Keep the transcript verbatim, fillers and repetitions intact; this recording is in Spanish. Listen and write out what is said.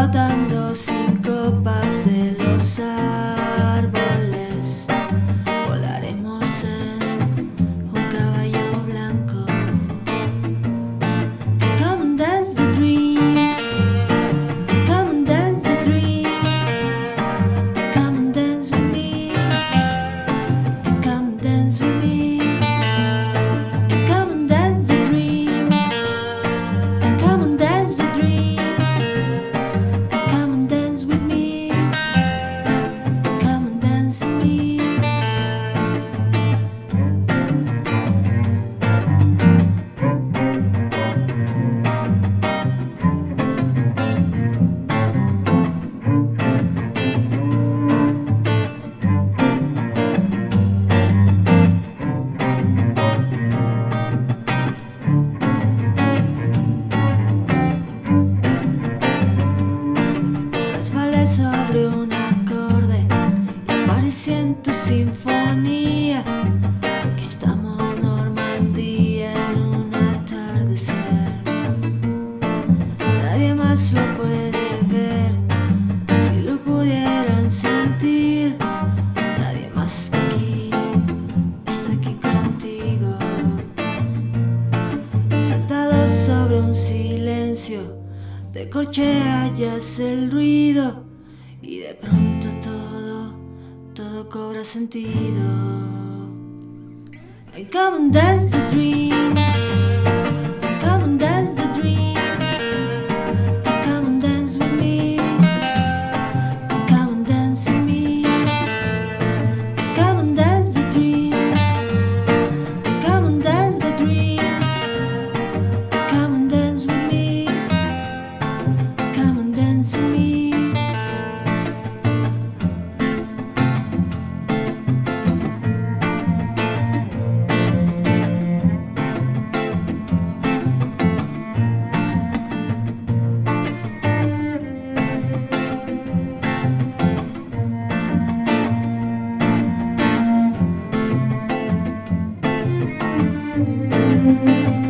brotando síncopas de los árboles. Volaremos en un caballo blanco. Come and dance the dream. Come and dance the dream. Come and dance with me. And come and dance with me. And come and dance the dream. And come and dance the dream. And come and dance with me. And come and dance with me. Resbalé sobre un acorde y aparecí en tu sinfonía. Conquistamos Normandía en un atardecer. Nadie más lo puede ver. Si lo pudieran sentir, nadie más está aquí, está aquí contigo. Sentados sobre un silencio, de corchea yace el ruido y de pronto todo, todo cobra sentido. And come and dance the dream. And come and dance the dream. And come and dance with me. And come and dance with me. And come and dance the dream. And come and dance the dream. And come and dance with me. Come and dance with me. Thank you.